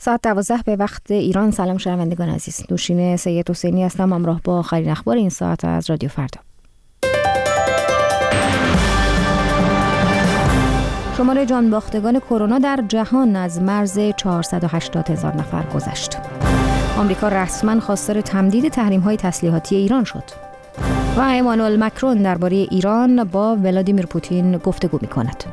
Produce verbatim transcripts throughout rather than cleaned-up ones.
ساعت دوازده به وقت ایران. سلام شنوندگان عزیز، نوشین سید حسینی هستم، همراه با آخرین اخبار این ساعت از رادیو فردا. شمار جانباختگان کرونا در جهان از مرز چهارصد و هشتاد هزار نفر گذشت. آمریکا رسما خواستار تمدید تحریم‌های تسلیحاتی ایران شد. و امانوئل مکرون درباره ایران با ولادیمیر پوتین گفتگو می‌کند.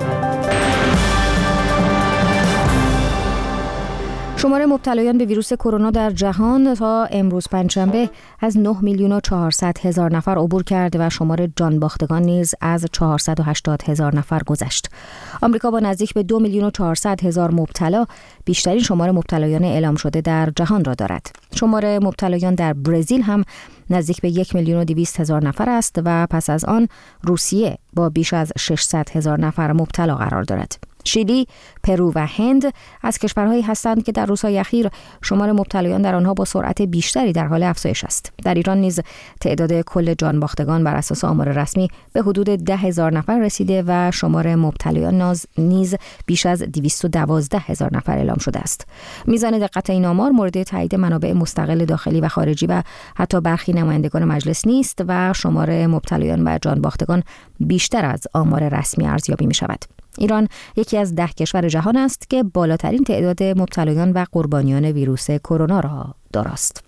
شمار مبتلایان به ویروس کرونا در جهان تا امروز پنجشنبه از نه میلیون و چهارصد هزار نفر عبور کرد و شمار جانباختگان نیز از چهارصد و هشتاد هزار نفر گذشت. آمریکا با نزدیک به دو میلیون و چهارصد هزار مبتلا بیشترین شمار مبتلایان اعلام شده در جهان را دارد. شمار مبتلایان در برزیل هم نزدیک به یک میلیون و دویست هزار نفر است و پس از آن روسیه با بیش از ششصد هزار نفر مبتلا قرار دارد. شیلی، پرو و هند از کشورهایی هستند که در روزهای اخیر شمار مبتلایان در آنها با سرعت بیشتری در حال افزایش است. در ایران نیز تعداد کل جانباختگان بر اساس آمار رسمی به حدود ده هزار نفر رسیده و شمار مبتلایان نیز بیش از دویست و دوازده هزار نفر اعلام شده است. میزان دقت این آمار مورد تایید منابع مستقل داخلی و خارجی و حتی برخی نمایندگان مجلس نیست و شمار مبتلایان و جانباختگان بیشتر از آمار رسمی ارزیابی می شود. ایران یکی از ده کشور جهان است که بالاترین تعداد مبتلایان و قربانیان ویروس کرونا را دارست.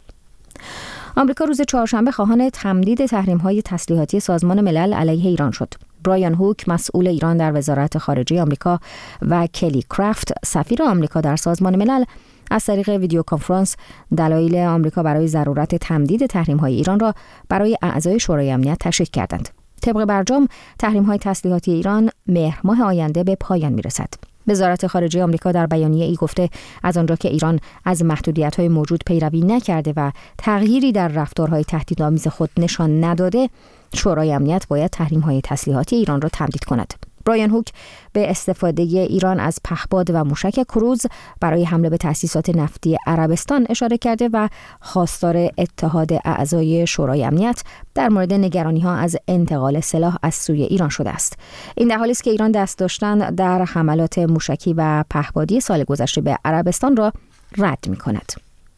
آمریکا روز چهارشنبه خواهان تمدید تحریم‌های تسلیحاتی سازمان ملل علیه ایران شد. برایان هوک مسئول ایران در وزارت خارجه آمریکا و کلی کرافت سفیر آمریکا در سازمان ملل از طریق ویدیو کنفرانس دلایل آمریکا برای ضرورت تمدید تحریم‌های ایران را برای اعضای شورای امنیت تشریح کردند. طبق برجام تحریم‌های تسلیحاتی ایران مهر ماه آینده به پایان می‌رسد. وزارت خارجه آمریکا در بیانیه‌ای گفته از آنجا که ایران از محدودیت‌های موجود پیروی نکرده و تغییری در رفتارهای تهدیدآمیز خود نشان نداده، شورای امنیت باید تحریم‌های تسلیحاتی ایران را تمدید کند. برایان هوک به استفاده ایران از پهپاد و موشک کروز برای حمله به تأسیسات نفتی عربستان اشاره کرده و خواستار اتحاد اعضای شورای امنیت در مورد نگرانی‌ها از انتقال سلاح از سوی ایران شده است. این در حالی است که ایران دست داشتن در حملات موشکی و پهپادی سال گذشته به عربستان را رد می‌کند.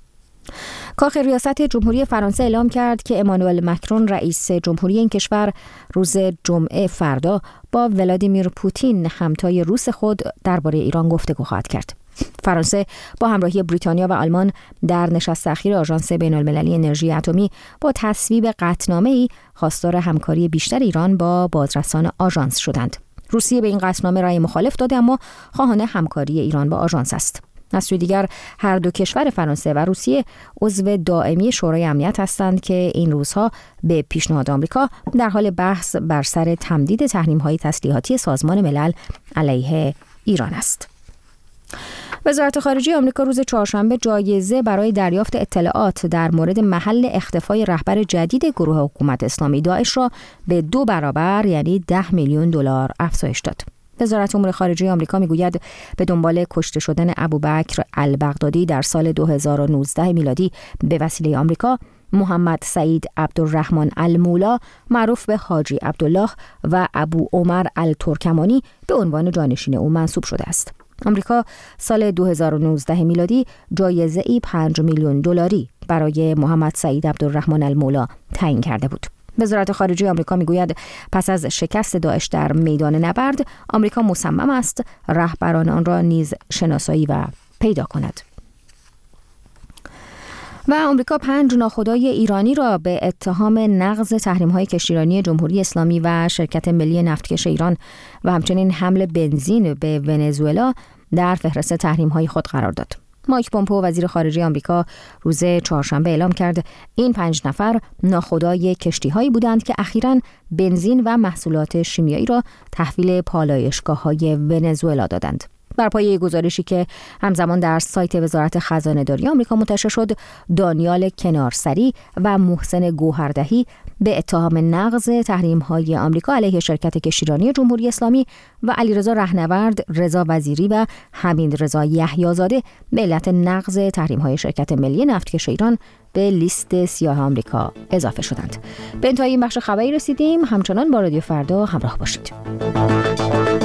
کاخ ریاست جمهوری فرانسه اعلام کرد که امانوئل مکرون رئیس جمهوری این کشور روز جمعه فردا با ولادیمیر پوتین همتای روس خود درباره ایران گفتگو خواهد کرد. فرانسه با همراهی بریتانیا و آلمان در نشست اخیر آژانس بین‌المللی انرژی اتمی با تصویب قطعنامه‌ای خواستار همکاری بیشتر ایران با بازرسان آژانس شدند. روسیه به این قطعنامه رأی مخالف داده اما خواهان همکاری ایران با آژانس است. از سوی دیگر هر دو کشور فرانسه و روسیه عضو دائمی شورای امنیت هستند که این روزها به پیشنهاد آمریکا در حال بحث بر سر تمدید تحریم‌های تسلیحاتی سازمان ملل علیه ایران است. وزارت خارجه آمریکا روز چهارشنبه جایزه برای دریافت اطلاعات در مورد محل اختفای رهبر جدید گروه حکومت اسلامی داعش را به دو برابر یعنی ده میلیون دلار افزایش داد. وزارت امور خارجه آمریکا میگوید به دنبال کشته شدن ابوبکر البغدادی در سال دو هزار و نوزده میلادی به وسیله آمریکا، محمد سعید عبدالرحمن المولا معروف به حاجی عبدالله و ابو عمر الترکمانی به عنوان جانشین او منصوب شده است. آمریکا سال دو هزار و نوزده میلادی جایزه ای پنج میلیون دلاری برای محمد سعید عبدالرحمن المولا تعیین کرده بود. وزارت خارجه آمریکا میگوید پس از شکست داعش در میدان نبرد، آمریکا مصمم است رهبران آن را نیز شناسایی و پیدا کند. و آمریکا پنج ناخدای ایرانی را به اتهام نقض تحریم‌های کشتیرانی جمهوری اسلامی و شرکت ملی نفتکش ایران و همچنین حمل بنزین به ونزوئلا در فهرست تحریم‌های خود قرار داد. مایک پومپئو وزیر خارجه آمریکا روز چهارشنبه اعلام کرد این پنج نفر ناخدای کشتی‌هایی بودند که اخیراً بنزین و محصولات شیمیایی را تحویل پالایشگاه‌های ونزوئلا دادند. بر پایه گزارشی که همزمان در سایت وزارت خزانه‌داری آمریکا منتشر شد، دانیال کنارسری و محسن گوهردهی به اتهام نقض تحریم‌های آمریکا علیه شرکت کشتیرانی جمهوری اسلامی و علیرضا رهنورد، رضا وزیری و حمید رضا یحیی‌زاده به علت نقض تحریم‌های شرکت ملی نفتکش ایران به لیست سیاه آمریکا اضافه شدند. به انتهای این بخش خبری رسیدیم. همچنان با رادیو فردا همراه باشید.